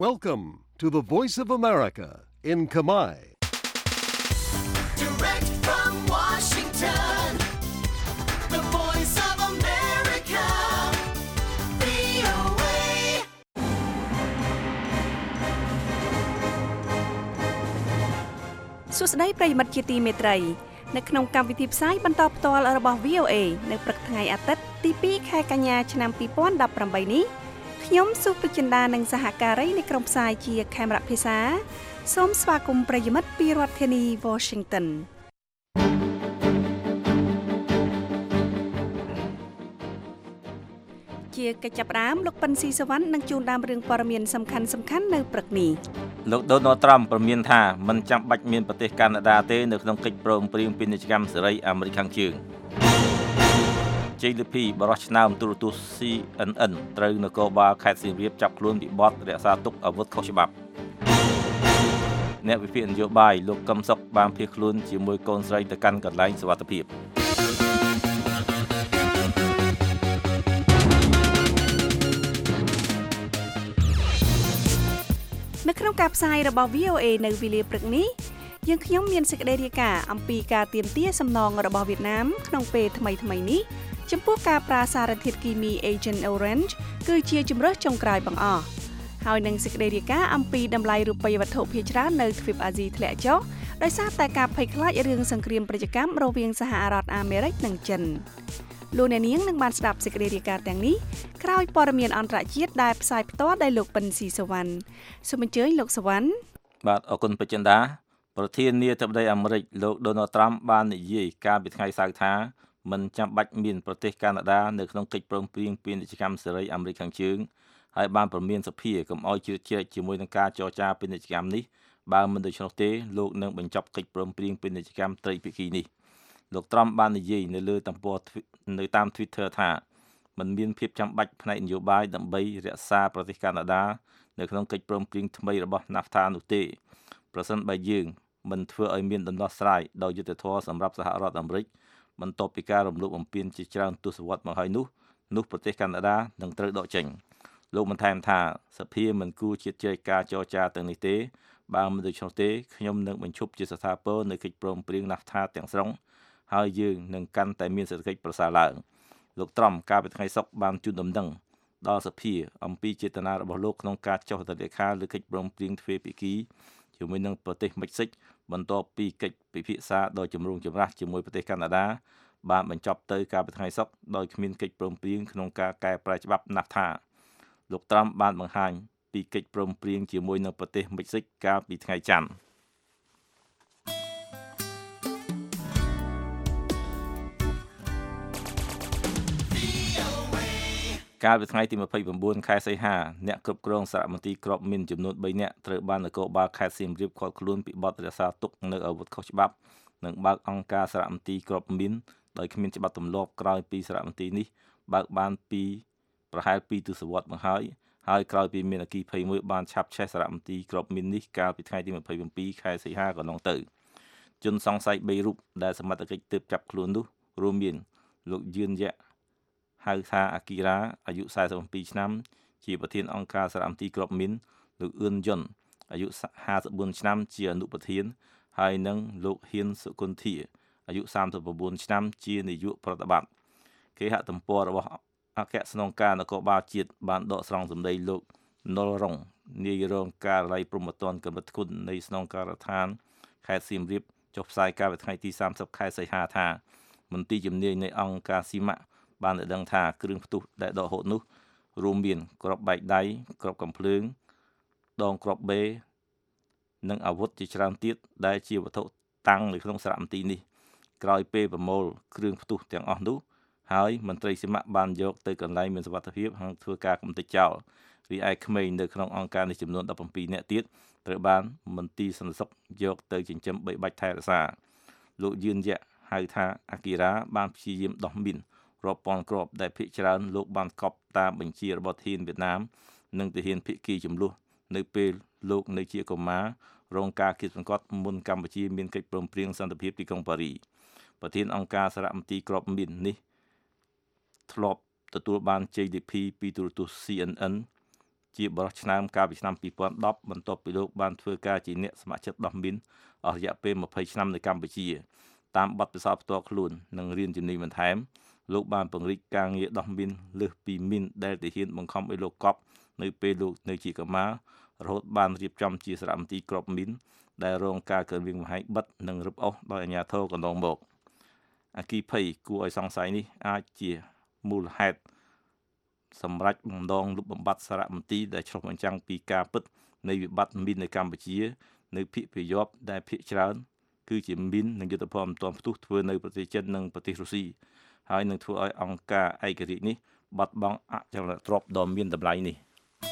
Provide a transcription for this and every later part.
Welcome to the Voice of America in Khmer. Direct from Washington, the Voice of America, VOA. សួស្តីប្រិយមិត្តជាទីមេត្រីនៅក្នុងកម្មវិធីផ្សាយបន្តផ្ទាល់របស់ VOA នៅព្រឹកថ្ងៃអាទិត្យទី2ខែកញ្ញាឆ្នាំ2018នេះខ្ញុំសុភចិន្តានិងសហការីនៃក្រុមផ្សាយជាខេមរៈភាសាសូមស្វាគមន៍ប្រិយមិត្តពីរដ្ឋធានី Washington ជាកិច្ចចាប់ផ្ដើមលោកប៉ិនស៊ីសវណ្ណនឹងជួនដើមរឿងព័ត៌មានសំខាន់ៗនៅព្រឹកនេះលោក Donald Trump ប្រមានថាមិនចាំបាច់មានប្រទេសកាណាដាទេនៅក្នុងកិច្ចព្រមព្រៀងពាណិជ្ជកម្មសេរីអាមេរិកខាងជើង JLP បរិះឆ្នើមទូរទស្សន៍ CNN ត្រូវនគរបាលខេត្តសៀមរាបចាប់ខ្លួនពីបទរក្សាទុកអាវុធខុសច្បាប់អ្នកវិភាគនយោបាយលោកកឹមសុខបានភៀសខ្លួនជាមួយកូនស្រីទៅកាន់កន្លែងសុវត្ថិភាពនៅក្នុងការផ្សាយរបស់ VOA នៅវេលាព្រឹកនេះយើងខ្ញុំមានសេចក្តីរាយការណ៍អំពីការទាមទារសំណងរបស់វៀតណាមក្នុងពេលថ្មីៗនេះចំពោះការប្រើសារធាតុគីមី Agent Orange គឺជាជំរើសចុងក្រោយបង្អស់ហើយនឹងសេចក្តីរាយការណ៍អំពីតម្លៃរូបិយវត្ថុភាគច្រើននៅទ្វីបអាស៊ីធ្លាក់ចុះដោយសារតែការភ័យខ្លាចរឿងសង្គ្រាមប្រតិកម្មរវាងសហរដ្ឋអាមេរិកនិងចិនលោកអ្នកនាងនឹងបានស្ដាប់សេចក្តីរាយការណ៍ទាំងនេះក្រោយព័ត៌មានអន្តរជាតិដែលផ្សាយផ្ទាល់ដោយលោកប៉ិនស៊ីសវណ្ណសូមអញ្ជើញលោកសវណ្ណបាទអរគុណបច្ចិន្តាប្រធានាធិបតីអាមេរិកលោក Donald Trump បាននិយាយកាលពីថ្ងៃសៅរ៍ថាមិនចាំបាច់មានប្រទេសកាណាដានៅក្នុងកិច្ចព្រមព្រៀងពាណិជ្ជកម្មសេរីអាមេរិកខាងជើងហើយបានព្រមានសភាកុំឲ្យជ្រៀតជ្រែកជាមួយនឹងការចរចាពាណិជ្ជកម្មនេះបើមិនដូច្នោះទេលោកនឹងបញ្ចប់កិច្ចព្រមព្រៀងពាណិជ្ជកម្មត្រីភាគីនេះលោក Trump បាននិយាយនៅលើទំព័រនៅតាម Twitter ថាមិនមានភាពចាំបាច់ផ្នែកនយោបាយដើម្បីរក្សាប្រទេសកាណាដានៅក្នុងកិច្ចព្រមព្រៀងថ្មីរបស់ NAFTA នោះទេប្រសិនបើយើងមិនធ្វើឲ្យមានដំណោះស្រាយដោយយុត្តិធម៌សម្រាប់សហរដ្ឋអាមេរិកបន្ទាប់ពីការរំលោភបំពានជាច្រើនទសវត្សរ៍មកហើយនោះប្រទេសកាណាដានឹងត្រូវដកចេញលោកបានថែមថាសភាមិនគួរជ្រៀតជ្រែកការចរចាទាំងនេះទេបើមិនដូច្នោះទេខ្ញុំនឹងបញ្ឈប់ជាស្ថាពរនៅកិច្ចព្រមព្រៀង NAFTA ទាំងស្រុងហើយយើងនឹងកាន់តែមានសេដ្ឋកិច្ចប្រសើរឡើងលោកត្រុំកាលពីថ្ងៃសុក្របានជូនដំណឹងដល់សភាអំពីចេតនារបស់លោកក្នុងការចុះហត្ថលេខាលើកិច្ចព្រមព្រៀងទ្វេភាគីជាមួយនឹងប្រទេសមិចស៊ិកបន្ទាប់ពីកិច្ចពិភាក្សាដោយជំរុងចម្រាស់ជាមួយប្រទេសកាណាដាបានបញ្ចប់ទៅកាលពីថ្ងៃសុក្រដោយគ្មានកិច្ចព្រមព្រៀងក្នុងការកែប្រែច្បាប់ NAFTA លោកត្រុំបានបង្ហាញពីកិច្ចព្រមព្រៀងជាមួយនឹងប្រទេសមិចស៊ិកកាលពីថ្ងៃច័ន្ទកាលពីថ្ងៃទី29ខែសីហាអ្នកគ្រប់គ្រងសារមន្ទីរគ្រាប់មីនចំនួន3នាក់ត្រូវបាននគរបាលខេត្តសៀមរាបឃាត់ខ្លួនពីបទរក្សាទុកនៅអាវុធខុសច្បាប់និងបើកអង្គការសារមន្ទីរគ្រាប់មីនដោយគ្មានច្បាប់ទម្លាប់ក្រោយពីសារមន្ទីរនេះបើកបានពីប្រហែល2ទសវត្សរ៍មកហើយក្រោយពីមានអគ្គីភ័យមួយបានឆាប់ឆេះសារមន្ទីរគ្រាប់មីននេះកាលពីថ្ងៃទី27ខែសីហាកន្លងទៅជនសង្ស័យ3រូបដែលសមត្ថកិច្ចទើបចាប់ខ្លួននោះរួមមានលោកយឿនយ៉ាហៅថាអាគីរ៉ាអាយុ47ឆ្នាំជាប្រធានអង្គការសារមន្ទីរគ្រាប់មីនលោកអឿនយុនអាយុ54ឆ្នាំជាអនុប្រធានហើយនិងលោកហ៊ានសុគន្ធាអាយុ39ឆ្នាំជានាយកប្រតិបត្តិគេហទំព័ររបស់អគ្គស្នងការនគរបាលជាតិបានដកស្រង់សម្ដីលោកនុលរងនាយរងការិយាល័យព្រំប្រទានកម្រិតធ្ងន់នៃស្នងការដ្ឋានខេត្តសៀមរាបចុះផ្សាយកាលពីថ្ងៃទី30ខែសីហាថាមន្ទីរជំនាញនៃអង្គការស៊ីម៉ាក់បានដឹងថាគ្រឿងផ្ទុះដែលដកហូតនោះរួមមានគ្រាប់បែកដៃគ្រាប់កំភ្លើងដងគ្រាប់បេនិងអាវុធជាច្រើនទៀតដែលជាវត្ថុតាំងនៅក្នុងសារមន្ទីរនេះក្រោយពេលប្រមូលគ្រឿងផ្ទុះទាំងអស់នោះហើយមន្ត្រីស៊ីម៉ាក់បានយកទៅកន្លែងមានសុវត្ថិភាពហើយធ្វើការកំទេចចោលរីឯក្មេងនៅក្នុងអង្គការនេះចំនួន17នាក់ទៀតត្រូវបានមន្ទីរសន្តិសុខយកទៅចិញ្ចឹមបីបាច់ថែរក្សាលោកយឿនយ៉ាហៅថាអាគីរ៉ាបានព្យាយាមដោះមីនរាប់ពាន់គ្រាប់ដែលភាគច្រើនលោកបានកប់តាមបញ្ជារបស់ធានវៀតណាមនិងទាហានភាគីចំនួននៅពេលលោកនៅជាកុមាររងការគៀបសង្កត់មុនកម្ពុជាមានកិច្ចព្រមព្រៀងសន្តិភាពទីក្រុងប៉ារីប្រធានអង្គការសារមន្ទីរគ្រាប់មីននេះធ្លាប់ទទួលបាន JDP ពីទូរទស្សន៍ CNN ជាបរិសុទ្ធឆ្នាំកាលពីឆ្នាំ2010បន្ទាប់ពីលោកបានធ្វើការជាអ្នកស្ម័គ្រចិត្តដោះមីនអស់រយៈពេល20ឆ្នាំនៅកម្ពុជាតាមបទពិសោធន៍ផ្ទាល់ខ្លួននិងរៀនជំនាញបន្ថែមលោកបានពង្រីកការងារដោះមីនលើសពីមីនដែលទាហានបង្ខំឲ្យលោកកប់នៅពេលលោកនៅជាកុមាររហូតបានរៀបចំជាសារមន្ទីរគ្រាប់មីនដែលរងការកើនវាងបង្ហាញបិទនិងរឹបអូសដោយអាជ្ញាធរកន្លងមកអគិភ័យគួរឲ្យសង្ស័យនេះអាចជាមូលហេតុសម្រាប់បំដងលុបបំបាត់សារមន្ទីរដែលឆ្លុះបញ្ចាំងពីការពិតនៃវិបត្តិមីននៅកម្ពុជានៅភាគប្រយោពដែលភាគច្រើនគឺជាមីននិងយុទ្ធភ័ណ្ឌមិនទាន់ផ្ទុះធ្វើនៅប្រទេសចិននិងប្រទេសរុស្ស៊ីហើយនឹងធ្វើឲ្យអង្គការឯករាជ្យនេះបាត់បង់អចលនទ្រព្យដ៏មានតម្លៃនេះ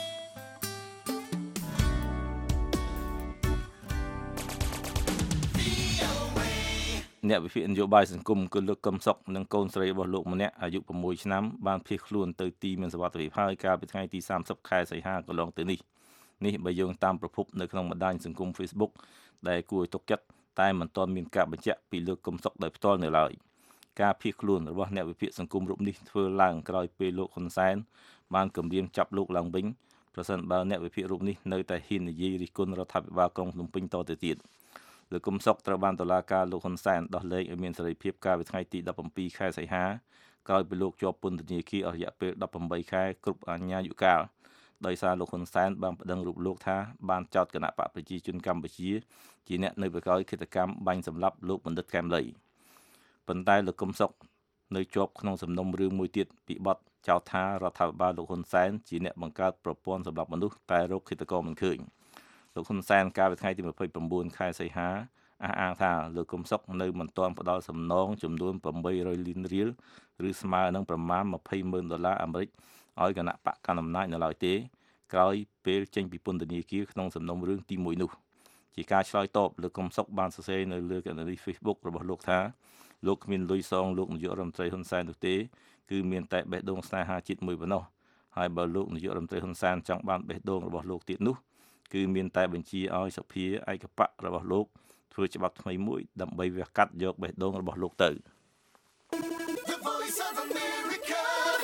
អ្នកវិភាគនយោបាយសង្គមគឺលោកកឹមសុខនិងកូនស្រីរបស់លោកម្នាក់អាយុ6ឆ្នាំបានភៀសខ្លួនទៅទីមានសុវត្ថិភាពហើយកាលពីថ្ងៃទី30ខែសីហាកន្លងទៅនេះបើយោងតាមប្រភពនៅក្នុងបណ្ដាញសង្គម Facebook ដែលគួរឲ្យទុកចិត្តតែមិនទាន់មានការបញ្ជាក់ពីលោកកឹមសុខដោយផ្ទាល់នៅឡើយការភៀសខ្លួនរបស់អ្នកវិភាគសង្គមរូបនេះធ្វើឡើងក្រោយពេលលោកហ៊ុនសែនបានគម្រាមចាប់លោកឡើងវិញប្រសិនបើអ្នកវិភាគរូបនេះនៅតែហ៊ាននិយាយរិះគន់រដ្ឋាភិបាលក្រុងភ្នំពេញតទៅទៀតលោកកឹមសុខត្រូវបានតុលាការលោកហ៊ុនសែនដោះលែងឲ្យមានសេរីភាពកាលពីថ្ងៃទី17ខែសីហាក្រោយពីលោកជាប់ពន្ធនាគារអស់រយៈពេល18ខែគ្រប់អាជ្ញាយុកាលដោយសារលោកហ៊ុនសែនបានប្តឹងរូបលោកថាបានចោទគណៈបកប្រជាជនកម្ពុជាជាអ្នកនៅបកយឃាតកម្មបាញ់សម្លាប់លោកបណ្ឌិតកែមលីប៉ុន្តែលោកកឹមសុខនៅជាប់ក្នុងសំណុំរឿងមួយទៀតពីបទចោទថារដ្ឋាភិបាលលោកហ៊ុនសែនជាអ្នកបង្កើតប្រព័ន្ធសម្រាប់មនុស្សតែរកឃាតករមិនឃើញលោកហ៊ុនសែនកាលពីថ្ងៃទី29ខែសីហាអះអាងថាលោកកឹមសុខនៅមិនទាន់ផ្ដល់សំណងចំនួន800លានរៀលឬស្មើនឹងប្រមាណ$200,000អាមេរិកឲ្យគណៈបកកណ្ដាលអំណាចនៅឡើយទេក្រោយពេលចេញពីពន្ធនាគារក្នុងសំណុំរឿងទី1នោះជាការឆ្លើយតបលោកកឹមសុខបានសរសេរនៅលើគណនី Facebook របស់លោកថាលោកគ្មានលុយសងលោកនាយករដ្ឋមន្ត្រីហ៊ុនសែននោះទេគឺមានតែបេះដូងស្នេហាជាតិមួយប៉ុណ្ណោះហើយបើលោកនាយករដ្ឋមន្ត្រីហ៊ុនសែនចង់បានបេះដូងរបស់លោកទៀតនោះគឺមានតែបញ្ជាឲ្យសភាឯកបករបស់លោកធ្វើច្បាប់ថ្មីមួយដើម្បីវះកាត់យកបេះដូងរបស់លោកទៅ The Voice of America,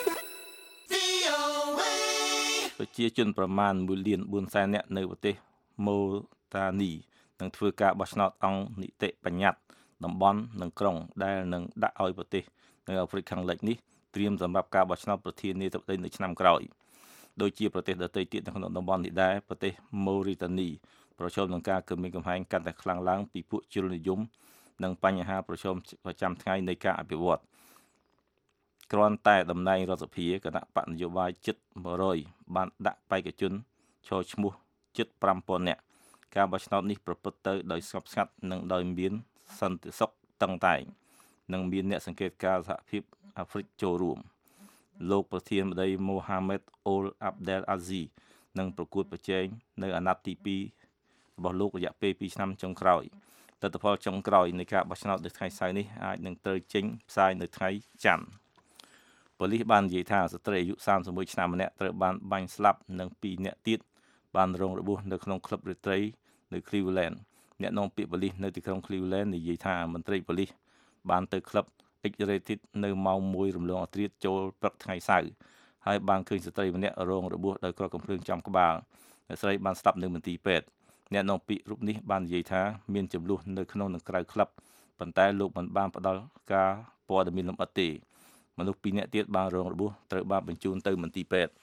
VOA. ប្រជាជនប្រមាណ1,400,000 នាក់នៅប្រទេសម៉ូតានីនឹងធ្វើការបោះឆ្នោតអង្គនីតិបញ្ញត្តិតំបន់និងក្រុងដែលនឹងដាក់ឲ្យប្រទេសនៅអាហ្វ្រិកខាងលិចនេះត្រៀមសម្រាប់ការបោះឆ្នោតប្រធានាធិបតីនៅឆ្នាំក្រោយដូចជាប្រទេសដទៃទៀតនៅក្នុងតំបន់នេះដែរប្រទេសម៉ូរីតានីប្រឈមនឹងការគំរាមកំហែងកាន់តែខ្លាំងឡើងពីពួកជ្រុលនិយមនិងបញ្ហាប្រឈមប្រចាំថ្ងៃនៃការអភិវឌ្ឍគ្រាន់តែតំណែងរដ្ឋសភាគណៈបកនយោបាយជិត100បានដាក់បេក្ខជនឈរឈ្មោះជិត 5,000 នាក់ការបោះឆ្នោតនេះប្រព្រឹត្តទៅដោយស្ងប់ស្ងាត់និងដោយមានសន្តិសុខតឹងតែងនិងមានអ្នកសង្កេតការសហភាពអាហ្វ្រិកចូលរួមលោកប្រធានបតីម៉ូហាម៉េតអូលអាប់ដែលអាស៊ីនឹងប្រកួតប្រជែងនៅអាណត្តិទី2របស់លោករយៈពេល2ឆ្នាំចុងក្រោយទិដ្ឋផលចុងក្រោយនៃការបោះឆ្នោតនៅថ្ងៃសៅរ៍នេះអាចនឹងត្រូវចេញផ្សាយនៅថ្ងៃច័ន្ទប៉ូលីសបាននិយាយថាស្ត្រីអាយុ31ឆ្នាំម្នាក់ត្រូវបានបាញ់ស្លាប់និង2នាក់ទៀតបានរងរបួសនៅក្នុងក្លឹបរាត្រីនៅ Cleveland អ្នកនាំពាក្យប៉ូលីសនៅទីក្រុង Cleveland និយាយថាមន្ត្រីប៉ូលីសបានទៅក្លឹប X-rated នៅម៉ោង1រំលងអធ្រាត្រចូលព្រឹកថ្ងៃសៅរ៍ហើយបានឃើញស្ត្រីម្នាក់រងរបួសដោយគ្រាប់កាំភ្លើងចំក្បាលអ្នកស្រីបានស្លាប់នៅមន្ទីរពេទ្យអ្នកនាំពាក្យរូបនេះបាននិយាយថាមានចំនួននៅក្នុងនិងក្រៅក្លឹបប៉ុន្តែលោកមិនបានផ្ដល់ការព័ត៌មានលម្អិតទេមនុស្ស2នាក់ទៀតបានរងរបួសត្រូវបានបញ្ជូនទៅមន្ទីរពេទ្យ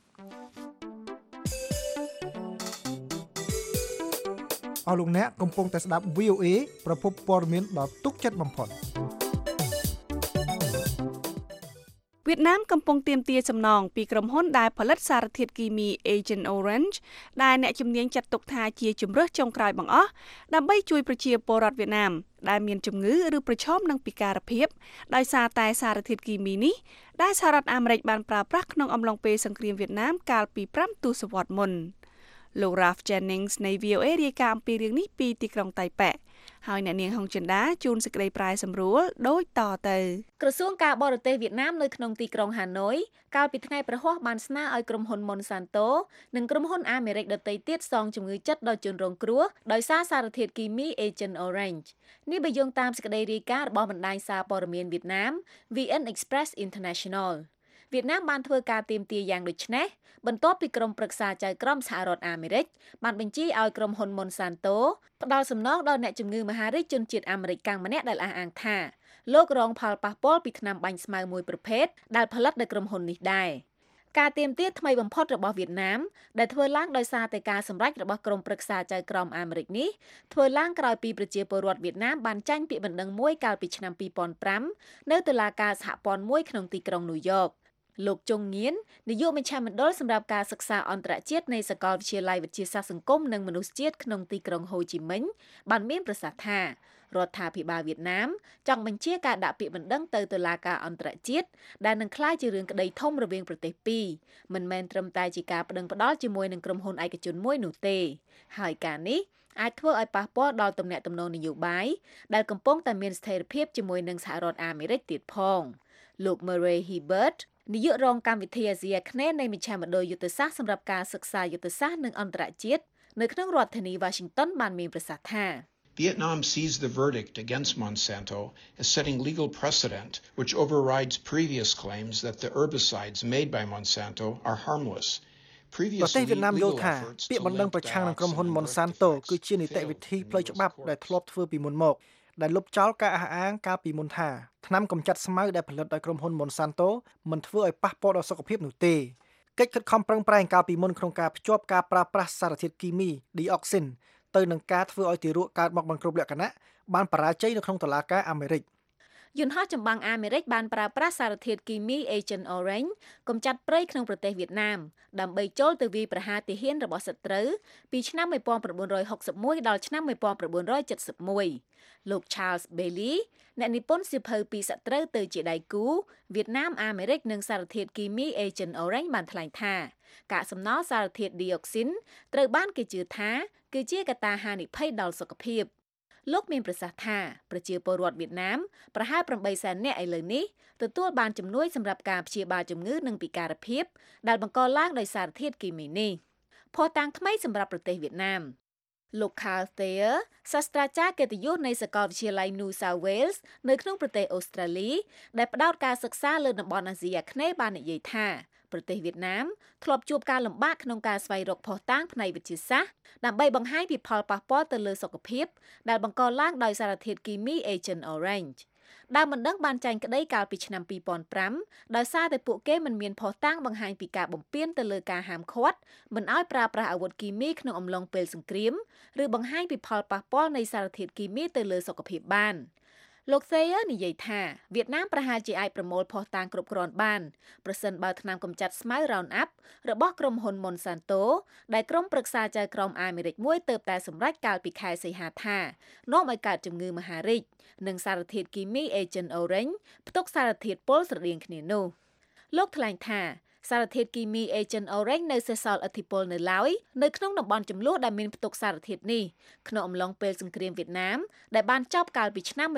អស់លោកអ្នកកំពុងតែស្ដាប់ VOA ប្រភពព័ត៌មានដ៏ទុកចិត្តបំផុតវៀតណាមកំពុងទាមទារសំណងពីក្រុមហ៊ុនដែលផលិតសារធាតុគីមី Agent Orange ដែលអ្នកជំនាញចាត់ទុកថាជាជំរើសចុងក្រោយបង្អស់ដើម្បីជួយប្រជាពលរដ្ឋវៀតណាមដែលមានជំងឺឬប្រឈមនឹងពិការភាពដោយសារតែសារធាតុគីមីនេះដែលសហរដ្ឋអាមេរិកបានប្រើប្រាស់ក្នុងអំឡុងពេលសង្គ្រាមវៀតណាមកាលពី5ទសវត្សរ៍មុនលោក Ralph Jennings នៃ VOA រាយការណ៍អំពីរឿងនេះពីទីក្រុងតៃប៉េហើយអ្នកនាងហុងចិន្តាជួនសេចក្តីប្រាយសម្រួលដូចតទៅក្រសួងការបរទេសវៀតណាមនៅក្នុងទីក្រុងហាណូយកាលពីថ្ងៃប្រហ័សបានស្នើឲ្យក្រុមហ៊ុន Monsanto និងក្រុមហ៊ុនអាមេរិកដទៃទៀតសងជំងឺចិត្តដល់ជនរងគ្រោះដោយសារសារធាតុគីមី Agent Orange នេះបើយោងតាមសេចក្តីរាយការណ៍របស់បណ្ដាញសារព័ត៌មានវៀតណាម VN Express International វៀតណាមបានធ្វើការទាមទារយ៉ាងដូចនេះបន្ទាប់ពីក្រុមប្រឹក្សាចៅក្រមសហរដ្ឋអាមេរិកបានបញ្ជាឲ្យក្រុមហ៊ុន Monsanto ផ្ដល់សំណងដល់អ្នកជំងឺមហារីកជនជាតិអាមេរិកកាំងម្នាក់ដែលអះអាងថាលោករងផលប៉ះពាល់ពីថ្នាំបាញ់ស្មៅមួយប្រភេទដែលផលិតដោយក្រុមហ៊ុននេះដែរការទាមទារថ្មីបំផុតរបស់វៀតណាមដែលធ្វើឡើងដោយសារតែការសម្រេចរបស់ក្រុមប្រឹក្សាចៅក្រមអាមេរិកនេះធ្វើឡើងក្រោយពីប្រជាពលរដ្ឋវៀតណាមបានចាញ់ពាក្យបណ្ដឹងមួយកាលពីឆ្នាំ2005នៅតុលាការសហព័ន្ធមួយក្នុងទីក្រុងញូវយ៉កលោកជុងងៀននាយកមជ្ឈមណ្ឌលសម្រាប់ការសិក្សាអន្តរជាតិនៃសាកលវិទ្យាល័យវិទ្យាសាស្ត្រសង្គមនិងមនុស្សជាតិក្នុងទីក្រុងហូជីមិញបានមានប្រសាសន៍ថារដ្ឋាភិបាលវៀតណាមចង់បញ្ជាការដាក់ពាក្យបណ្ដឹងទៅតុលាការអន្តរជាតិដែលនឹងក្លាយជារឿងក្តីធំរវាងប្រទេសពីរមិនមែនត្រឹមតែជាការប្តឹងផ្តល់ជាមួយនឹងក្រុមហ៊ុនឯកជនមួយនោះទេហើយការនេះអាចធ្វើឲ្យប៉ះពាល់ដល់ទំនាក់ទំនងនយោបាយដែលកំពុងតែមានស្ថិរភាពជាមួយនឹងសហរដ្ឋអាមេរិកទៀតផងលោក Murray Hibbert នាយករងកម្មវិធីអាស៊ីអាគ្នេយ៍នៃមជ្ឈមណ្ឌលយុទ្ធសាស្ត្រសម្រាប់ការសិក្សាយុទ្ធសាស្ត្រនិងអន្តរជាតិនៅក្នុងរដ្ឋធានី Washington បានមានប្រសាសន៍ថា Vietnam sees the verdict against Monsanto as setting legal precedent which overrides previous claims that the herbicides made by Monsanto are harmless. ប្រទេសវៀតណាមយល់ថាពាក្យបណ្ដឹងប្រឆាំងនឹងក្រុមហ៊ុន Monsanto គឺជានីតិវិធីផ្លូវច្បាប់ដែលធ្លាប់ធ្វើពីមុនមកដែលលុបចោលការអះអាងកាលពីមុនថាថ្នាំកម្ចាត់ស្មៅដែលផលិតដោយក្រុមហ៊ុន Monsanto មិនធ្វើឲ្យប៉ះពាល់ដល់សុខភាពនោះទេកិច្ចខិតខំប្រឹងប្រែងកាលពីមុនក្នុងការភ្ជាប់ការប្រើប្រាស់សារធាតុគីមី Dioxin ទៅនឹងការធ្វើឲ្យទារកកើតមកបង្គ្រប់លក្ខណៈបានបរាជ័យនៅក្នុងតុលាការអាមេរិកយន្តហោះចម្បាំងអាមេរិកបានប្រើប្រាស់សារធាតុគីមី Agent Orange កម្ចាត់ព្រៃក្នុងប្រទេសវៀតណាមដើម្បីចូលទៅវាយប្រហារទាហានរបស់សត្រូវពីឆ្នាំ1961ដល់ឆ្នាំ1971លោក Charles Bailey អ្នកនិពន្ធសៀវភៅពីសត្រូវទៅជាដៃគូវៀតណាមអាមេរិកនិងសារធាតុគីមី Agent Orange បានថ្លែងថាកាកសំណល់សារធាតុ Dioxin ត្រូវបានគេជឿថាគឺជាកត្តាហានិភ័យដល់សុខភាពលោកមានប្រសាសន៍ថាប្រជាពលរដ្ឋវៀតណាមប្រហែល 800,000 នាក់ឥឡូវនេះទទួលបានជំនួយសម្រាប់ការព្យាបាលជំងឺនិងពិការភាពដែលបង្កឡើងដោយសារធាតុគីមីនេះភស្តុតាងថ្មីសម្រាប់ប្រទេសវៀតណាមលោក Carl Thayer សាស្ត្រាចារ្យកិត្តិយសនៃសាកលវិទ្យាល័យ New South Wales នៅក្នុងប្រទេសអូស្ត្រាលីដែលផ្ដោតការសិក្សាលើតំបន់អាស៊ីអាគ្នេយ៍បាននិយាយថាប្រទេសវៀតណាមធ្លាប់ជួបការលំបាកក្នុងការស្វែងរកភស្តុតាងផ្នែកវិទ្យាសាស្ត្រដើម្បីបង្ហាញពីផលប៉ះពាល់ទៅលើសុខភាពដែលបង្កឡើងដោយសារធាតុគីមី Agent Orange ដែលមិនដឹងបានចាញ់ក្តីកាលពីឆ្នាំ2005ដោយសារតែពួកគេមិនមានភស្តុតាងបង្ហាញពីការបំពានទៅលើការហាមឃាត់មិនឲ្យប្រើប្រាស់អាវុធគីមីក្នុងអំឡុងពេលសង្គ្រាមឬបង្ហាញពីផលប៉ះពាល់នៃសារធាតុគីមីទៅលើសុខភាពបានលោក Thayer និយាយថាវៀតណាមប្រហែលជាអាចប្រមូលភស្តុតាងគ្រប់គ្រាន់បានប្រសិនបើថ្នាំកម្ចាត់ស្មៅ Roundup របស់ក្រុមហ៊ុន Monsanto ដែលក្រុមប្រឹក្សាចៅក្រមអាមេរិកមួយទើបតែសម្រេចកាលពីខែសីហាថានាំឲ្យកើតជំងឺមហារីកនិងសារធាតុគីមី Agent Orange ផ្ទុកសារធាតុពុលស្រដៀងគ្នានោះលោកថ្លែងថាសារធាតុគីមី Agent Orange នៅសេសសល់ឥទ្ធិពលនៅឡើយនៅក្នុងតំបន់ចំនួនដែលមានផ្ទុកសារធាតុនេះក្នុងអំឡុងពេលសង្គ្រាមវៀតណាមដែលបានចប់កាលពីឆ្នាំ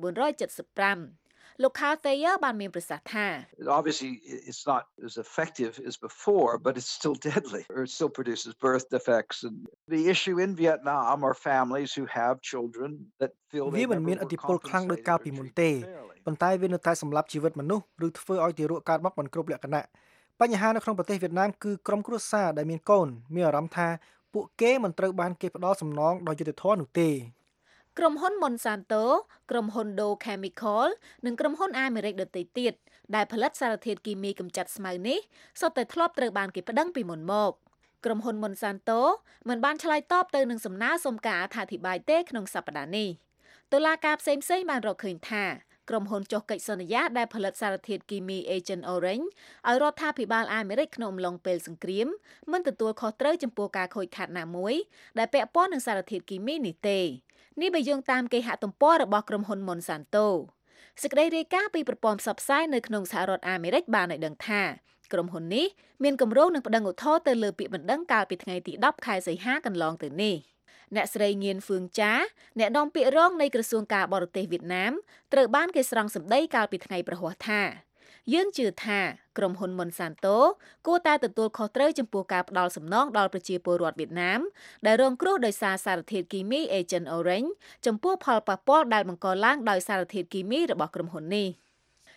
1975លោក Carl Thayer បានមានប្រសាសន៍ថា Obviously it's not as effective as before but it's still deadly or it still produces birth defects and the issue in Vietnam are families who have children that feel they never were compensated ប៉ុន្តែវានៅតែសម្លាប់ជីវិតមនុស្សឬធ្វើឲ្យទារកកើតមកមិនគ្រប់លក្ខណៈបញ្ហានៅក្នុងប្រទេសវៀតណាមគឺក្រុមគ្រួសារដែលមានកូនមានអារម្មណ៍ថាពួកគេមិនត្រូវបានគេផ្ដល់សំណងដោយយុត្តិធម៌នោះទេក្រុមហ៊ុន Monsanto ក្រុមហ៊ុន Dow Chemical និងក្រុមហ៊ុនអាមេរិកដទៃទៀតដែលផលិតសារធាតុគីមីកម្ចាត់ស្មៅនេះសុទ្ធតែធ្លាប់ត្រូវបានគេប្តឹងពីមុនមកក្រុមហ៊ុន Monsanto មិនបានឆ្លើយតបទៅនឹងសំណើសុំការអត្ថាធិប្បាយទេក្នុងសប្តាហ៍នេះតុលាការផ្សេងៗបានរកឃើញថាក្រុមហ៊ុនចុះកិច្ចសន្យាដែលផលិតសារធាតុគីមី Agent Orange ឲ្យរដ្ឋាភិបាលអាមេរិកក្នុងអំឡុងពេលសង្គ្រាមមិនទទួលខុសត្រូវចំពោះការខូចខាតណាមួយដែលពាក់ព័ន្ធនឹងសារធាតុគីមីនេះទេនេះបើយោងតាមគេហទំព័ររបស់ក្រុមហ៊ុន Monsanto សេចក្តីរាយការណ៍ពីប្រព័ន្ធផ្សព្វផ្សាយនៅក្នុងសហរដ្ឋអាមេរិកបានឲ្យដឹងថាក្រុមហ៊ុននេះមានគម្រោងនឹងប្តឹងឧទ្ធរណ៍ទៅលើពាក្យបណ្ដឹងកាលពីថ្ងៃទី10ខែសីហាកន្លងទៅនេះអ្នកស្រីងៀនហ្វឿងចាអ្នកនាំពាក្យរងនៃក្រសួងការបរទេសវៀតណាមត្រូវបានគេស្រង់សម្ដីកាលពីថ្ងៃប្រហ័សថាយើងជឿថាក្រុមហ៊ុន Monsanto គួរតែទទួលខុសត្រូវចំពោះការផ្ដល់សំណងដល់ប្រជាពលរដ្ឋវៀតណាមដែលរងគ្រោះដោយសារសារធាតុគីមី Agent Orange ចំពោះផលប៉ះពាល់ដែលបង្កឡើងដោយសារធាតុគីមីរបស់ក្រុមហ៊ុននេះ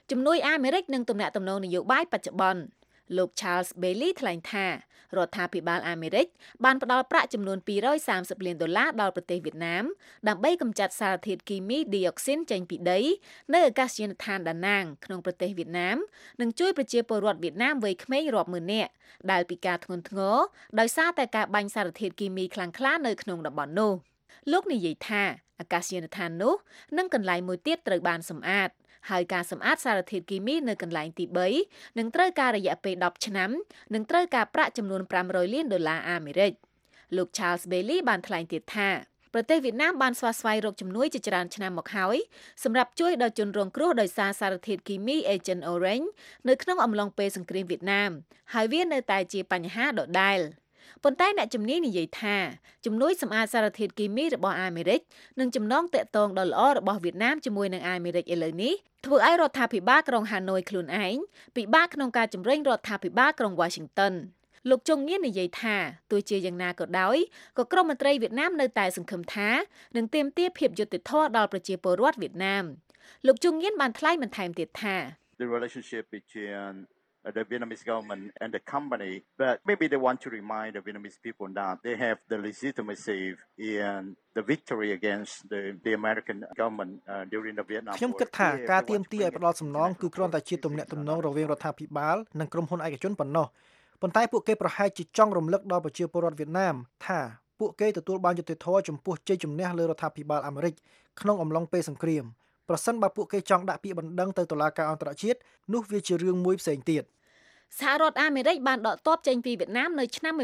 ជំនួយអាមេរិកនឹងទំនាក់ទំនងនយោបាយបច្ចុប្បន្នលោក Charles Bailey ថ្លែងថារដ្ឋាភិបាលអាមេរិកបានផ្តល់ប្រាក់ចំនួន$230 លានដល់ប្រទេសវៀតណាមដើម្បីកម្ចាត់សារធាតុគីមីឌីអុកស៊ីនចេញពីដីនៅអាកាសយានដ្ឋានដាណាងក្នុងប្រទេសវៀតណាមនិងជួយប្រជាពលរដ្ឋវៀតណាមវ័យក្មេងរាប់ម៉ឺននាក់ដែលពិការធ្ងន់ធ្ងរដោយសារតែការបាញ់សារធាតុគីមីខ្លាំងក្លានៅក្នុងតំបន់នោះលោកនិយាយថាអាកាសយានដ្ឋាននោះនិងកន្លែងមួយទៀតត្រូវបានសម្អាតហើយការសម្អាតសារធាតុគីមីនៅកន្លែងទី3នឹងត្រូវការរយៈពេល10ឆ្នាំនិងត្រូវការប្រាក់ចំនួន$500 លានអាមេរិកលោក Charles Bailey បានថ្លែងទៀតថាប្រទេសវៀតណាមបានស្វាស្វែងរកជំនួយជាច្រើនឆ្នាំមកហើយសម្រាប់ជួយដល់ជនរងគ្រោះដោយសារសារធាតុគីមី Agent Orange នៅក្នុងអំឡុងពេលសង្គ្រាមវៀតណាមហើយវានៅតែជាបញ្ហាដដែលប៉ុន្តែអ្នកជំនាញនិយាយថាជំនួយសម្អាតសារធាតុគីមីរបស់អាមេរិកនិងចំណងទាក់ទងដ៏ល្អរបស់វៀតណាមជាមួយនឹងអាមេរិកឥឡូវនេះធ្វើឲ្យរដ្ឋាភិបាលក្រុងហាណូយខ្លួនឯងពិបាកក្នុងការជំរុញរដ្ឋាភិបាលក្រុង Washington លោកជុងងៀននិយាយថាទោះជាយ៉ាងណាក៏ដោយក៏ក្រមមន្ត្រីវៀតណាមនៅតែសង្ឃឹមថានឹងទាមទារភាពយុត្តិធម៌ដល់ប្រជាពលរដ្ឋវៀតណាមលោកជុងងៀនបានថ្លែងបន្ថែមទៀតថា The relationship between the Vietnamese government and the company, but maybe they want to remind the Vietnamese people that they have the legitimacy in the victory against the American government during the Vietnam War. ខ្ញុំគិតថាការទាមទារឲ្យផ្ដល់សំណងគឺគ្រាន់តែជាទំនាក់ទំនងរវាងរដ្ឋាភិបាលនិងក្រុមហ៊ុនឯកជនប៉ុណ្ណោះប៉ុន្តែពួកគេប្រហែលជាចង់រំលឹកដល់ប្រជាពលរដ្ឋវៀតណាមថាពួកគេទទួលបានយុត្តិធម៌ចំពោះជ័យជំនះលើរដ្ឋាភិបាលអាមេរិកក្នុងអំឡុងពេលសង្គ្រាមប្រសិនបើពួកគេចង់ដាក់ពាក្យបណ្ដឹងទៅតុលាការអន្តរជាតិនោះវាជារឿងមួយផ្សេងទៀតសហរដ្ឋអាមេរិកបានដកទ័ពចេញពីវៀតណាមនៅឆ្នាំ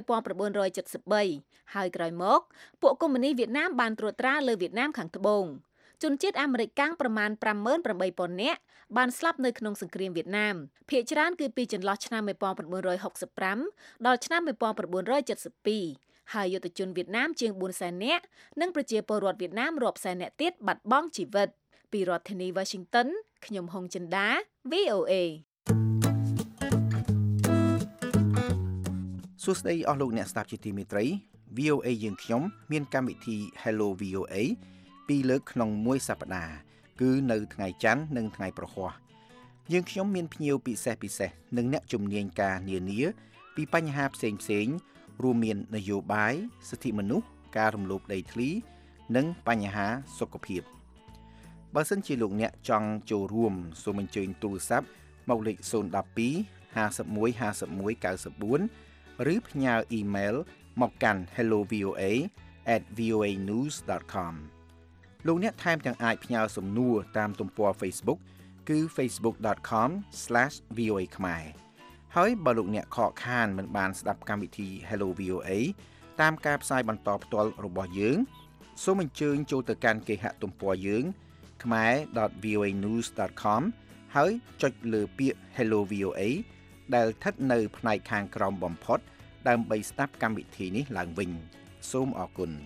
1973ហើយក្រោយមកពួកកុម្មុយនីសវៀតណាមបានត្រួតត្រាលើវៀតណាមខាងត្បូងជនជាតិអាមេរិកកាំងប្រមាណ 58,000 នាក់បានស្លាប់នៅក្នុងសង្គ្រាមវៀតណាមភាគច្រើនគឺពីចន្លោះឆ្នាំ1965ដល់ឆ្នាំ1972ហើយយុទ្ធជនវៀតណាមជាង 400,000 នាក់និងប្រជាពលរដ្ឋវៀតណាមរាប់សែននាក់ទៀតបាត់បង់ជីវិតពីរដ្ឋធានី Washington ខ្ញុំហុងចិន្តា VOA សួស្តីអស់លោកអ្នកស្ដាប់ជាទីមេត្រី VOA យើងខ្ញុំមានកម្មវិធី Hello VOA ពីរលើកក្នុងមួយសប្តាហ៍គឺនៅថ្ងៃច័ន្ទនិងថ្ងៃប្រហ័សយើងខ្ញុំមានភ្ញៀវពិសេសនិងអ្នកជំនាញការនានាពីបញ្ហាផ្សេងរួមមាននយោបាយសិទ្ធិមនុស្សការរំលោភដីធ្លីនិងបញ្ហាសុខភាពបើសិនជាលោកអ្នកចង់ចូលរួមសូមអញ្ជើញទូរស័ព្ទមកលេខ012 51 51 94ឬផ្ញើអ៊ីមែលមកកាន់ hellovoa@voanews.com លោកអ្នកថែមទាំងអាចផ្ញើសំណួរតាមទំព័រ Facebook គឺ facebook.com/voa ខ្មែរហើយបើលោកអ្នកខកខានមិនបានស្ដាប់កម្មវិធី Hello VOA តាមការផ្សាយបន្តផ្ទាល់របស់យើងសូមអញ្ជើញចូលទៅកាន់គេហទំព័រយើង khmer.voanews.com ហើយចុចលើពាក្យ Hello VOA ដែលស្ថិតនៅផ្នែកខាងក្រោមបំផុតដើម្បីស្ដាប់កម្មវិធីនេះឡើងវិញសូមអរគុណ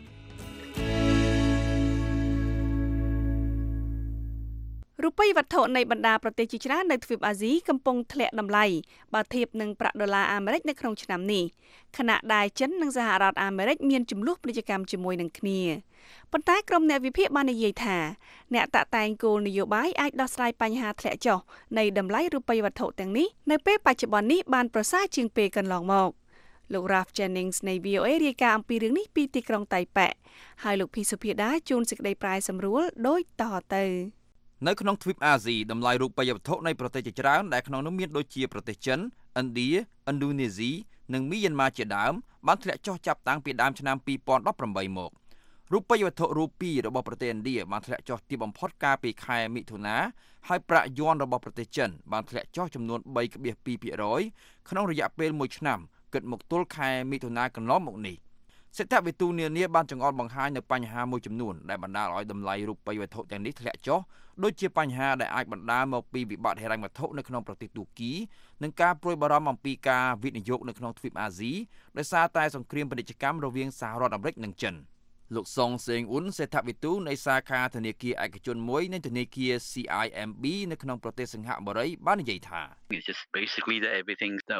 រូបិយវត្ថុនៃបណ្ដាប្រទេសជាច្រើននៅទ្វីបអាស៊ីកំពុងធ្លាក់តម្លៃបើធៀបនឹងប្រាក់ដុល្លារអាមេរិកនៅក្នុងឆ្នាំនេះខណៈដែលចិននិងសហរដ្ឋអាមេរិកមានចំនួនពាណិជ្ជកម្មជាមួយនឹងគ្នាប៉ុន្តែក្រុមអ្នកវិភាគបាននិយាយថាអ្នកតាក់តែងគោលនយោបាយអាចដោះស្រាយបញ្ហាធ្លាក់ចុះនៃតម្លៃរូបិយវត្ថុទាំងនេះនៅពេលបច្ចុប្បន្ននេះបានប្រសើរជាងពេលកន្លងមកលោក Ralph Jennings នៃ VOA រាយការណ៍អំពីរឿងនេះពីទីក្រុងតៃប៉េហើយលោកភីសុភាដាជួនសេចក្តីប្រាយសម្រួលដូចតទៅនៅក្នុងទ្វីបអាស៊ីតម្លៃរូបិយវត្ថុនៃប្រទេសជាច្រើនដែលក្នុងនោះមានដូចជាប្រទេសចិនឥណ្ឌាឥណ្ឌូនេស៊ីនិងមីយ៉ាន់ម៉ាជាដើមបានធ្លាក់ចុះចាប់តាំងពីដើមឆ្នាំ2018មករូបិយវត្ថុរូពីរបស់ប្រទេសឥណ្ឌាបានធ្លាក់ចុះទាបបំផុតកាលពីខែមិថុនាហើយប្រាក់យួនរបស់ប្រទេសចិនបានធ្លាក់ចុះចំនួន 3.2% ក្នុងរយៈពេល1ឆ្នាំគិតមកទល់ខែមិថុនាកន្លងមកនេះសេដ្ឋវិទូនានាបានចង្អុលបង្ហាញនៅបញ្ហាមួយចំនួនដែលបណ្ដាលឲ្យតម្លៃរូបិយវត្ថុទាំងនេះធ្លាក់ចុះដូចជាបញ្ហាដែលអាចបណ្ដាលមកពីវិបត្តិហិរញ្ញវត្ថុនៅក្នុងប្រទេសទូគីនិងការព្រួយបារម្ភអំពីការវិនិយោគនៅក្នុងទ្វីបអាស៊ីដោយសារតែសង្គ្រាមពាណិជ្ជកម្មរវាងសហរដ្ឋអាមេរិកនិងចិនលោកសុងសេងអ៊ុនសេដ្ឋវិទូនៃសាខាធនាគារឯកជនមួយនៃធនាគារ CIMB នៅក្នុងប្រទេសសិង្ហបុរីបាននិយាយថា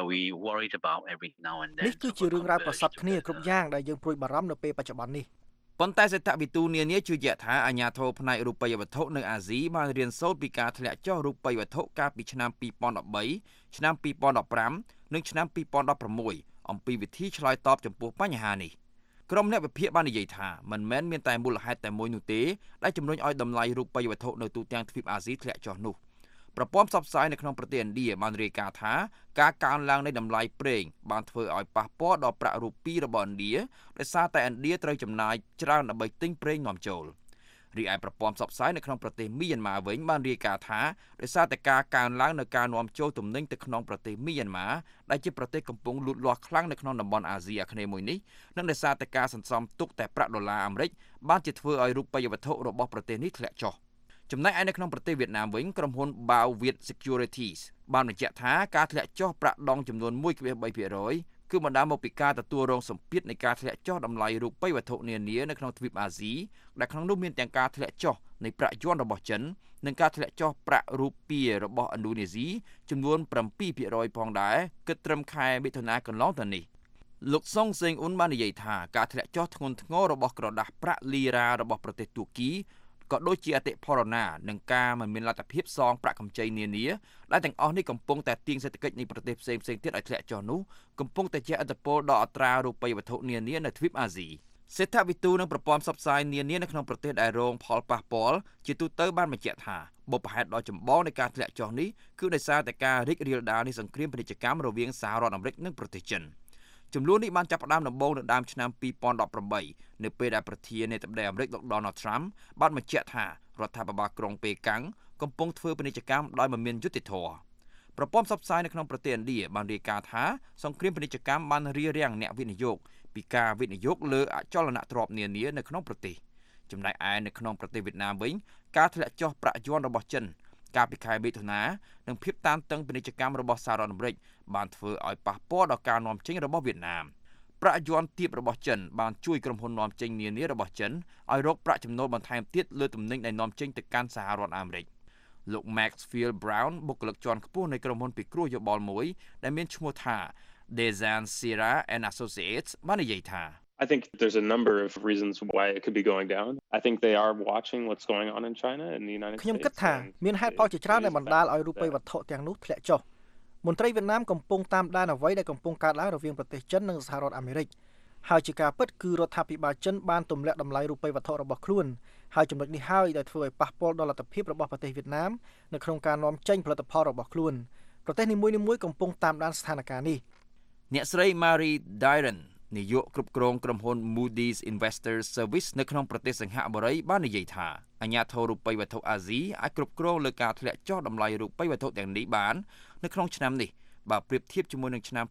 នេះគឺជារឿងរ៉ាវប្រសពគ្នាគ្រប់យ៉ាងដែលយើងព្រួយបារម្ភនៅពេលបច្ចុប្បន្ននេះប៉ុន្តែសេដ្ឋវិទូនានាជឿជាក់ថាអាញាធរផ្នែករូបិយវត្ថុនៅអាស៊ីបានរៀនសូត្រពីការធ្លាក់ចុះរូបិយវត្ថុកាលពីឆ្នាំ2013ឆ្នាំ2015និងឆ្នាំ2016អំពីវិធីឆ្លើយតបចំពោះបញ្ហានេះក្រុមអ្នកវិភាគបាននិយាយថាមិនមែនមានតែមូលហេតុតែមួយនោះទេដែលជំរុញឲ្យតម្លៃរូបិយវត្ថុនៅទូទាំងទ្វីបអាស៊ីធ្លាក់ចុះនោះប្រព័ន្ធផ្សព្វផ្សាយនៅក្នុងប្រទេសឥណ្ឌាបានរាយការណ៍ថាការកើនឡើងនៃតម្លៃប្រេងបានធ្វើឲ្យប៉ះពាល់ដល់ប្រាក់រូពីរបស់ឥណ្ឌាដោយសារតែឥណ្ឌាត្រូវចំណាយច្រើនដើម្បីទិញប្រេងនាំចូលរីឯប្រព័ន្ធផ្សព្វផ្សាយនៅក្នុងប្រទេសមីយ៉ាន់ម៉ាវិញបានរាយការណ៍ថាដោយសារតែការកើនឡើងនៃការនាំចូលទំនិញទៅក្នុងប្រទេសមីយ៉ាន់ម៉ាដែលជាប្រទេសកំពុងលូតលាស់ខ្លាំងនៅក្នុងតំបន់អាស៊ីអាគ្នេយ៍មួយនេះនិងដោយសារតែការសន្សំទុកតែប្រាក់ដុល្លារអាមេរិកបានជាធ្វើឲ្យរូបិយវត្ថុរបស់ប្រទេសនេះធ្លាក់ចុះចំណែកឯនៅក្នុងប្រទេសវៀតណាមវិញក្រុមហ៊ុន Bao Viet Securities បានបញ្ជាក់ថាការធ្លាក់ចុះប្រាក់ដង់ចំនួន 1.3% គឺបណ្ដាលមកពីការទទួលរងសម្ពាធនៃការធ្លាក់ចុះតម្លៃរូបិយវត្ថុនានានៅក្នុងទ្វីបអាស៊ីដែលក្នុងនោះមានទាំងការធ្លាក់ចុះនៃប្រាក់យួនរបស់ចិននិងការធ្លាក់ចុះប្រាក់រូពីរបស់ឥណ្ឌូនេស៊ីចំនួន 7% ផងដែរគិតត្រឹមខែមិថុនាកន្លងទៅនេះលោកសុងសេងអ៊ុនបាននិយាយថាការធ្លាក់ចុះធ្ងន់ធ្ងររបស់ក្រដាស់ប្រាក់លីរ៉ារបស់ប្រទេសទួរគីក៏ដូចជាអតិផរណានឹងការមិនមានលទ្ធភាពសងប្រាក់កម្ចីនានាដែលទាំងអស់នេះកំពុងតែទាញសេដ្ឋកិច្ចនៃប្រទេសផ្សេងៗទៀតឲ្យធ្លាក់ចុះនោះកំពុងតែជះឥទ្ធិពលដល់អត្រារូបិយវត្ថុនានានៅទ្វីបអាស៊ីសេដ្ឋវិទូនិងប្រព័ន្ធផ្សព្វផ្សាយនានានៅក្នុងប្រទេសដែលរងផលប៉ះពាល់ជាទូទៅបានបញ្ជាក់ថាបុព្វហេតុដ៏ចម្បងនៃការធ្លាក់ចុះនេះគឺដោយសារតែការរីករាលដាលនៃសង្គ្រាមពាណិជ្ជកម្មរវាងសហរដ្ឋអាមេរិកនិងប្រទេសចិនចំនួននេះបានចាប់ផ្ដើមដំបូងនៅដើមឆ្នាំ2018នៅពេលដែលប្រធានាធិបតីអាមេរិកលោក Donald Trump បានបញ្ជាក់ថារដ្ឋាភិបាលក្រុងប៉េកាំងកំពុងធ្វើពាណិជ្ជកម្មដោយមិនមានយុត្តិធម៌ប្រព័ន្ធផ្សព្វផ្សាយនៅក្នុងប្រទេសឥណ្ឌាបានរាយការណ៍ថាសង្គ្រាមពាណិជ្ជកម្មបានរារាំងអ្នកវិនិយោគពីការវិនិយោគលើអចលនទ្រព្យនានានៅក្នុងប្រទេសចំណែកឯនៅក្នុងប្រទេសវៀតណាមវិញការធ្លាក់ចុះប្រាក់យួនរបស់ចិនកាលពីខែមិថុនានិងភាពតានតឹងពាណិជ្ជកម្មរបស់សហរដ្ឋអាមេរិកបានធ្វើឲ្យប៉ះពាល់ដល់ការនាំចេញរបស់វៀតណាមប្រាក់យួនទាបរបស់ចិនបានជួយក្រុមហ៊ុននាំចេញនានារបស់ចិនឲ្យរកប្រាក់ចំណូលបន្ថែមទៀតលើទំនិញដែលនាំចេញទៅកាន់សហរដ្ឋអាមេរិកលោក Maxfield Brown បុគ្គលិកជាន់ខ្ពស់នៃក្រុមហ៊ុនពិគ្រោះយោបល់មួយដែលមានឈ្មោះថា Dezan Sira and Associates បាននិយាយថា I think there's a number of reasons why it could be going down. I think they are watching what's going on in China and the United States. ខ្ញុំគិតថាមានហេតុផលជាច្រើនដែលបណ្ដាលឲ្យរូបិយវត្ថុទាំងនោះធ្លាក់ចុះមន្ត្រីវៀតណាមកំពុងតាមដានអ្វីដែលកំពុងកើតឡើងរវាងប្រទេសចិននិងសហរដ្ឋអាមេរិកហើយជាការពិតគឺរដ្ឋាភិបាលចិនបានទម្លាក់តម្លៃរូបិយវត្ថុរបស់ខ្លួនហើយចំណុចនេះហើយដែលធ្វើឲ្យប៉ះពាល់ដល់លទ្ធភាពរបស់ប្រទេសវៀតណាមនៅក្នុងការនាំចេញផលិតផលរបស់ខ្លួនប្រទេសនីមួយៗកំពុងតាមដានស្ថានភាពនេះអ្នកស្រី Marie Dairen នាយកគ្រប់គ្រងក្រុមហ៊ុន Moody's Investors Service នៅក្នុងប្រទេសសិង្ហបុរីបាននិយាយថាអាជ្ញាធររូបិយវត្ថុអាស៊ីអាចគ្រប់គ្រងលើការធ្លាក់ចុះតម្លៃរូបិយវត្ថុទាំងនេះបាននៅក្នុងឆ្នាំនេះបើប្រៀបធៀបជាមួយនឹងឆ្នាំ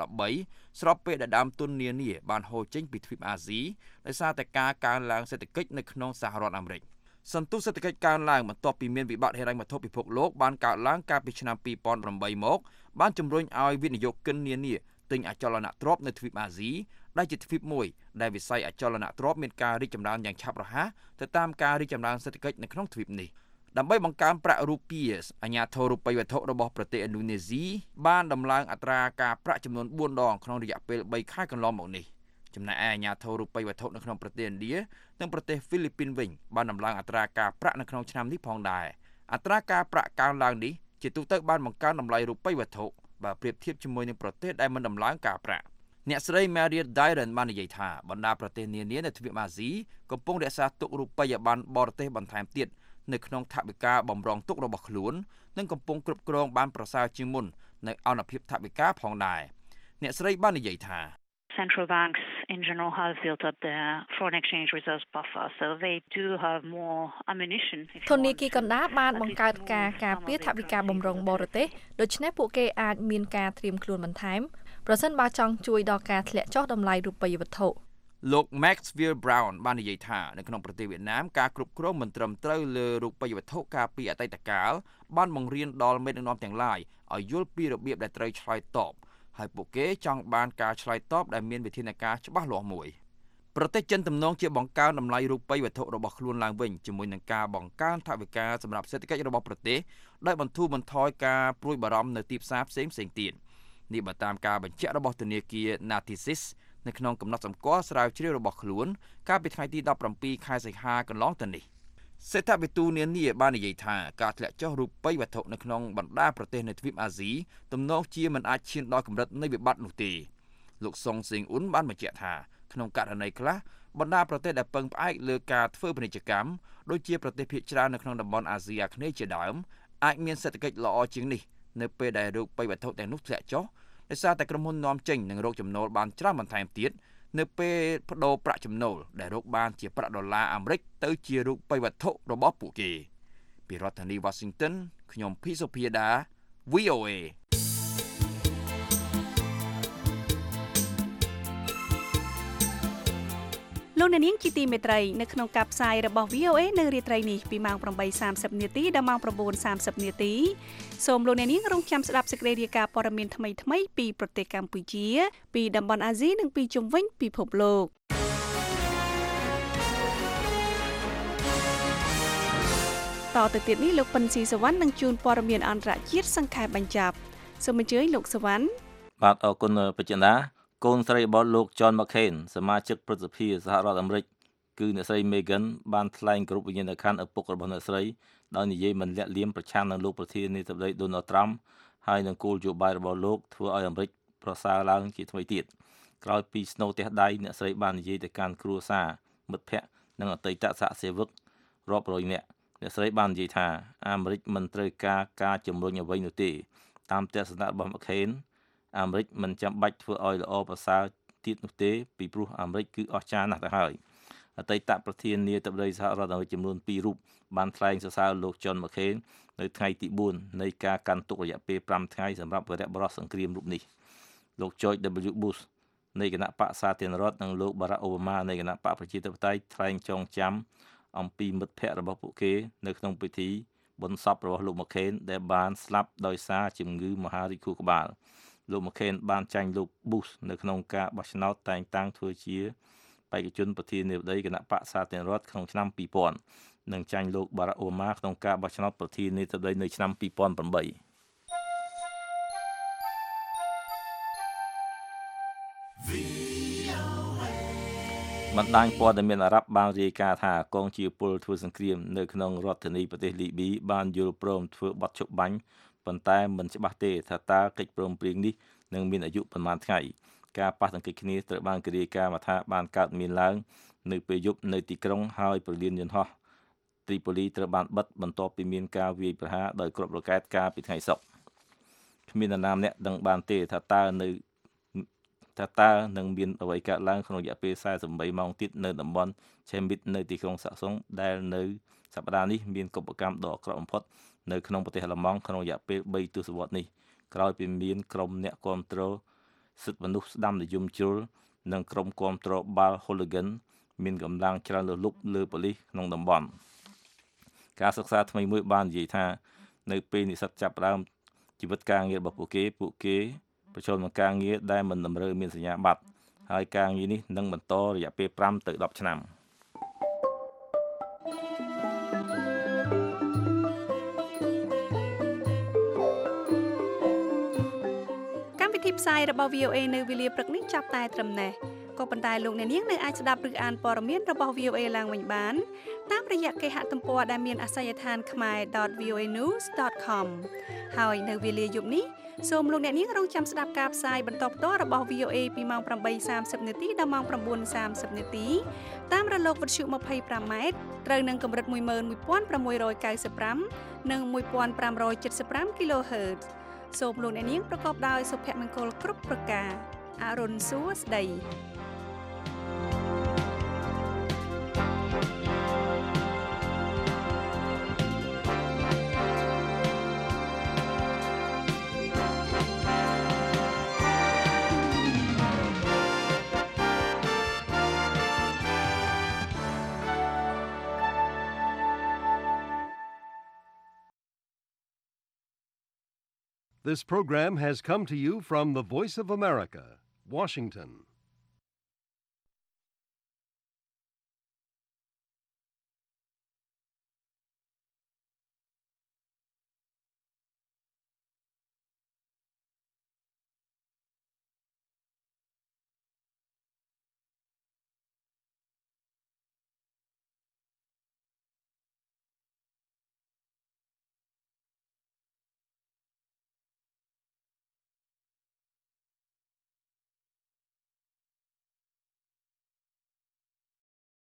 2013ស្របពេលដែលដើមទុននានាបានហូរចេញពីទ្វីបអាស៊ីដោយសារតែការកើនឡើងសេដ្ឋកិច្ចនៅក្នុងសហរដ្ឋអាមេរិកសន្ទុះសេដ្ឋកិច្ចកើនឡើងបន្ទាប់ពីមានវិបត្តិហិរញ្ញវត្ថុពិភពលោកបានកើតឡើងកាលពីឆ្នាំ2008មកបានជំរុញឲ្យវិនិយោគិននានាទិញអចលនទ្រព្យនៅទ្វីបអាស៊ីដែលជាទ្វីបមួយដែលវិស័យអចលនទ្រព្យមានការរីកចម្រើនយ៉ាងឆាប់រហ័សទៅតាមការរីកចម្រើនសេដ្ឋកិច្ចនៅក្នុងទ្វីបនេះដើម្បីបង្កើនប្រាក់រូពីអាជ្ញាធររូបិយវត្ថុរបស់ប្រទេសឥណ្ឌូនេស៊ីបានដំឡើងអត្រាការប្រាក់ចំនួន4ដងក្នុងរយៈពេល3ខែកន្លងមកនេះចំណែកឯអាជ្ញាធររូបិយវត្ថុនៅក្នុងប្រទេសឥណ្ឌានិងប្រទេសហ្វីលីពីនវិញបានដំឡើងអត្រាការប្រាក់នៅក្នុងឆ្នាំនេះផងដែរអត្រាការប្រាក់កើនឡើងនេះជាទូទៅបានបង្កើនតម្លៃរូបិយវត្ថុបើប្រៀបធៀបជាមួយនឹងប្រទេសដែលមិនដំឡើងការប្រាក់អ្នកស្រី Marie Dairen បាននិយាយថាបណ្ដាប្រទេសនានានៅទ្វីបអាស៊ីកំពុងរក្សាទុករូបិយប័ណ្ណបរទេសបន្ថែមទៀតនៅក្នុងថវិកាបម្រុងទុករបស់ខ្លួននិងកំពុងគ្រប់គ្រងបានប្រសើរជាងមុននៅអនុភាពថវិកាផងដែរអ្នកស្រីបាននិយាយថា Central banks in general have built up their foreign exchange reserves buffer, so they do have more ammunition. ធនាគារកណ្ដាលបានបង្កើតការការពារថវិកាបម្រុងបរទេសដូច្នេះពួកគេអាចមានការត្រៀមខ្លួនបន្ថែមប្រសិនបើចង់ជួយដល់ការធ្លាក់ចុះតម្លៃរូបិយវត្ថុលោក Maxfield Brown បាននិយាយថានៅក្នុងប្រទេសវៀតណាមការគ្រប់គ្រងមិនត្រឹមត្រូវលើរូបិយវត្ថុកាលពីអតីតកាលបានបង្រៀនដល់មេដឹកនាំទាំងឡាយឲ្យយល់ពីរបៀបដែលត្រូវឆ្លើយតបហើយពួកគេចង់បានការឆ្លើយតបដែលមានវិធានការច្បាស់លាស់មួយប្រទេសចិនទំនងជាបង្កើនតម្លៃរូបិយវត្ថុរបស់ខ្លួនឡើងវិញជាមួយនឹងការបង្កើនថវិកាសម្រាប់សេដ្ឋកិច្ចរបស់ប្រទេសដោយបន្ធូរបន្ថយការព្រួយបារម្ភនៅទីផ្សារផ្សេងៗទៀតនេះបើតាមការបញ្ជាក់របស់ធនាគារ Natixis នៅក្នុងកំណត់សម្គាល់ស្រាវជ្រាវរបស់ខ្លួនកាលពីថ្ងៃទី17ខែសីហាកន្លងទៅនេះសេដ្ឋវិទូនានាបាននិយាយថាការធ្លាក់ចុះរូបិយវត្ថុនៅក្នុងបណ្ដាប្រទេសនៅទ្វីបអាស៊ីទំនងជាមិនអាចឈានដល់កម្រិតនៃវិបត្តិនោះទេលោកសុងសេងអ៊ុនបានបញ្ជាក់ថាក្នុងករណីខ្លះបណ្ដាប្រទេសដែលពឹងផ្អែកលើការធ្វើពាណិជ្ជកម្មដូចជាប្រទេសភាគច្រើននៅក្នុងតំបន់អាស៊ីអាគ្នេយ៍ជាដើមអាចមានសេដ្ឋកិច្ចល្អជាងនេះនៅពេលដែលរូបិយវត្ថុទាំងនោះធ្លាក់ចុះដោយសារតែក្រុមហ៊ុននាំចេញនិងរកចំណូលបានច្រើនបន្ថែមទៀតនៅពេលប្តូរប្រាក់ចំណូលដែលរកបានជាប្រាក់ដុល្លារអាមេរិកទៅជារូបិយវត្ថុរបស់ពួកគេពីរដ្ឋធានី Washington ខ្ញុំភីសុភាដា VOA លោកអ្នកនាងជាទីមេត្រីនៅក្នុងការផ្សាយរបស់ VOA នៅរាត្រីនេះពីម៉ោង 8:30 នាទីដល់ម៉ោង 9:30 នាទីសូមលោកអ្នកនាងរងចាំស្ដាប់សេចក្តីរាយការណ៍ព័ត៌មានថ្មីៗពីប្រទេសកម្ពុជាពីតំបន់អាស៊ីនិងពីជុំវិញពិភពលោកតទៅទៀតនេះលោកប៉ិនស៊ីសវណ្ណនឹងជួនព័ត៌មានអន្តរជាតិសង្ខេបបញ្ចប់សូមអញ្ជើញលោកសវណ្ណបាទអរគុណបច្ចុប្បន្នកូនស្រីរបស់លោក John McCain សមាជិកព្រឹទ្ធសភាសហរដ្ឋអាមេរិកគឺអ្នកស្រី Megan បានថ្លែងគោរពវិញ្ញាណក្ខន្ធឪពុករបស់អ្នកស្រីដោយនិយាយមិនលាក់លៀមប្រឆាំងនឹងលោកប្រធានាធិបតី Donald Trump ហើយនឹងគោលនយោបាយរបស់លោកធ្វើឲ្យអាមេរិកប្រសើរឡើងជាថ្មីទៀតក្រោយពីស្នូទះដៃអ្នកស្រីបាននិយាយទៅកាន់គ្រួសារមិត្តភ័ក្តិនិងអតីតសហសេវករាប់រយនាក់អ្នកស្រីបាននិយាយថាអាមេរិកមិនត្រូវការជំរុញអ្វីនោះទេតាមទស្សនៈរបស់ McCainអាមេរិកមិនចាំបាច់ធ្វើឲ្យល្អប្រសើរទៀតនោះទេពីព្រោះអាមេរិកគឺអស្ចារ្យណាស់ទៅហើយអតីតប្រធានាធិបតីសហរដ្ឋអាមេរិកចំនួន2រូបបានថ្លែងសរសើរលោក John McCain នៅថ្ងៃទី4នៃការកាន់ទុក្ខរយៈពេល5ថ្ងៃសម្រាប់វីរបុរសសង្គ្រាមរូបនេះលោក George W. Bush នៃគណៈបកសាធារណរដ្ឋនិងលោក Barack Obama នៃគណៈបកប្រជាធិបតេយ្យថ្លែងចងចាំអំពីមិត្តភ័ក្តិរបស់ពួកគេនៅក្នុងពិធីបុណ្យសពរបស់លោក McCain ដែលបានស្លាប់ដោយសារជំងឺមហារីកខួរក្បាលលោក McCain បានចាញ់លោក Bush នៅក្នុងការបោះឆ្នោតតែងតាំងធ្វើជាបេក្ខជនប្រធានាធិបតីគណៈបកសាធារណរដ្ឋក្នុងឆ្នាំ2000និងចាញ់លោក Barack Obama ក្នុងការបោះឆ្នោតប្រធានាធិបតីនៅឆ្នាំ2008បណ្ដាញព័ត៌មានអារ៉ាប់បានរាយការណ៍ថាកងជាពលធ្វើសង្គ្រាមនៅក្នុងរដ្ឋធានីប្រទេសលីប៊ីបានយល់ព្រមធ្វើបទឈប់បាញ់ប៉ុន្តែមិនច្បាស់ទេថាតើកិច្ចព្រមព្រៀងនេះនឹងមានអាយុប៉ុន្មានថ្ងៃការប៉ះទង្គិចគ្នាត្រូវបានរាយការណ៍ថាបានកើតមានឡើងនៅពេលយប់នៅទីក្រុងហើយព្រលានយន្តហោះត្រីប៉ូលីត្រូវបានបិទបន្ទាប់ពីមានការវាយប្រហារដោយគ្រាប់រ៉ុកែតកាលពីថ្ងៃសុក្រគ្មាននរណាម្នាក់ដឹងបានទេថាតើនឹងមានអ្វីកើតឡើងក្នុងរយៈពេល48ម៉ោងទៀតនៅតំបន់ Chemit នៅទីក្រុងសាក់សុងដែលនៅសប្តាហ៍នេះមានកុបកម្មដ៏អាក្រក់បំផុតនៅក្នុងប្រទេសអាល្លឺម៉ង់ក្នុងរយៈពេល3ទសវត្សរ៍នេះក្រោយពីមានក្រុមអ្នកគាំទ្រសិទ្ធិមនុស្សស្ដាំនិយមជ្រុលនិងក្រុមគាំទ្របាល់ Hooligan មានកម្លាំងច្រើនលើសលប់លើប៉ូលីសក្នុងតំបន់ការសិក្សាថ្មីមួយបាននិយាយថានៅពេលនិស្សិតចាប់ផ្ដើមជីវិតការងាររបស់ពួកគេប្រឈមនឹងការងារដែលមិនតម្រូវមានសញ្ញាបត្រហើយការងារនេះនឹងបន្តរយៈពេល5ទៅ10ឆ្នាំកម្មវិធីផ្សាយរបស់ VOA នៅវេលាព្រឹកនេះចាប់តែត្រឹមនេះក៏ប៉ុន្តែលោកអ្នកនាងនៅអាចស្ដាប់ឬអានព័ត៌មានរបស់ VOA ឡើងវិញបានតាមរយៈគេហទំព័រដែលមានអាសយដ្ឋាន khmer.voanews.com ហើយនៅវេលាយប់នេះសូមលោកអ្នកនាងរងចាំស្ដាប់ការផ្សាយបន្តផ្ទាល់របស់ VOA ពីម៉ោង 8:30 នាទីដល់ម៉ោង 9:30 នាទីតាមរលកវិទ្យុ 25 ម៉ែត្រត្រូវនឹងកម្រិត 11695 និង 1575 kHz សូមលោកអ្នកនាងប្រកបដោយសុភមង្គលគ្រប់ប្រការអរុនសួស្តី This program has come to you from the Voice of America, Washington.